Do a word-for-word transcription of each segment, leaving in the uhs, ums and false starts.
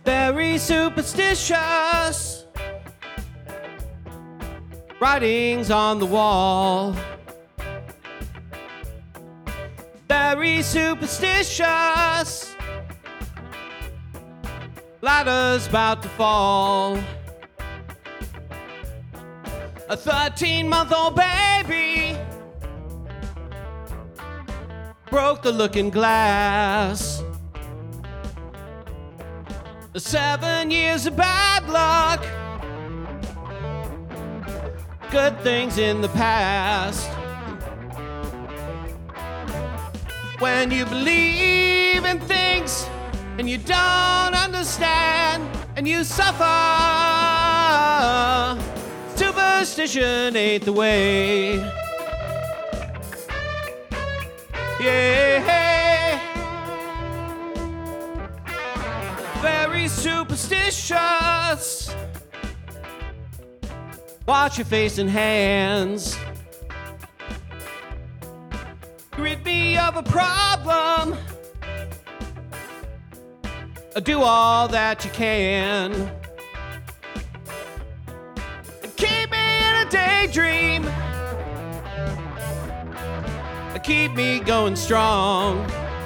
very superstitious. Writings on the wall, very superstitious. Ladder's about to fall. A thirteen-month-old baby broke the looking glass. Seven years of bad luck, good things in the past. When you believe in things and you don't understand and you suffer, superstition ain't the way. Yeah. Very superstitious. Watch your face and hands. Rid me of a problem. Do all that you can. Keep me in a daydream. Keep me going strong.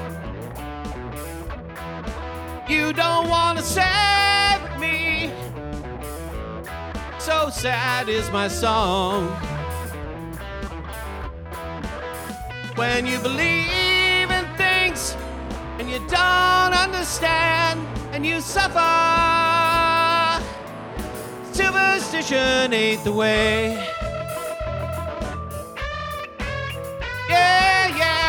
You don't want to save me. So sad is my song. When you believe in things and you don't understand and you suffer, superstition ain't the way. Yeah, yeah.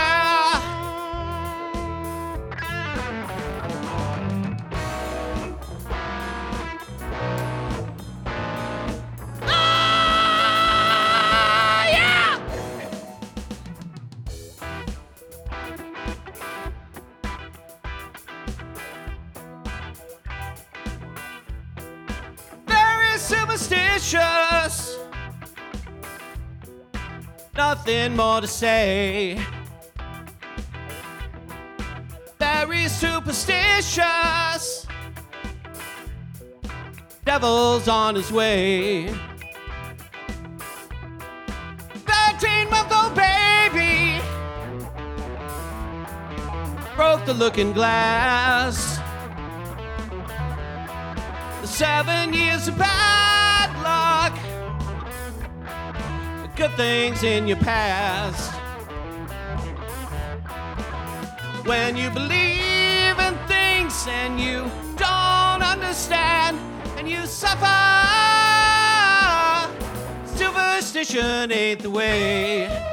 Ah, yeah. Very superstitious. Nothing more to say. Very superstitious. Devil's on his way. Thirteen-month-old baby broke the looking glass. Seven years of bad luck, good things in your past. When you believe in things and you don't understand and you suffer, superstition ain't the way.